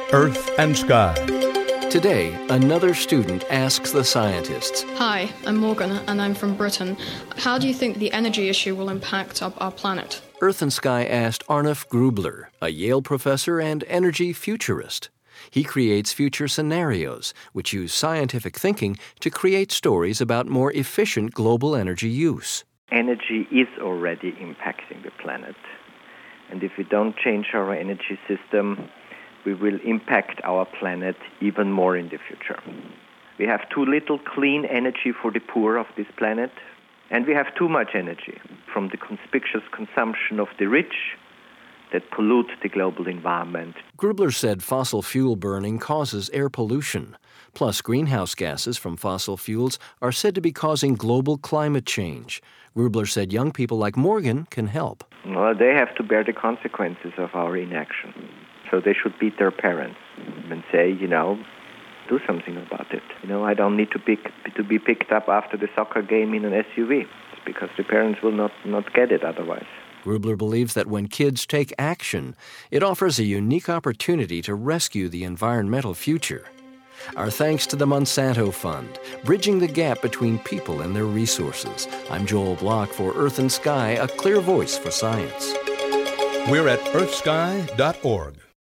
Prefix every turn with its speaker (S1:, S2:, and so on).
S1: Earth and Sky.
S2: Today, another student asks the scientists,
S3: Hi, I'm Morgan, and I'm from Britain. How do you think the energy issue will impact our planet?
S2: Earth and Sky asked Arnulf Grubler, a Yale professor and energy futurist. He creates future scenarios, which use scientific thinking to create stories about more efficient global energy use.
S4: Energy is already impacting the planet. And if we don't change our energy system, we will impact our planet even more in the future. We have too little clean energy for the poor of this planet, and we have too much energy from the conspicuous consumption of the rich that pollute the global environment.
S2: Grubler said fossil fuel burning causes air pollution. Plus, greenhouse gases from fossil fuels are said to be causing global climate change. Grubler said young people like Morgan can help.
S4: Well, they have to bear the consequences of our inaction. So they should beat their parents and say, do something about it. I don't need to be picked up after the soccer game in an SUV. It's because the parents will not get it otherwise.
S2: Grubler believes that when kids take action, it offers a unique opportunity to rescue the environmental future. Our thanks to the Monsanto Fund, bridging the gap between people and their resources. I'm Joel Block for Earth and Sky, a clear voice for science.
S1: We're at earthsky.org.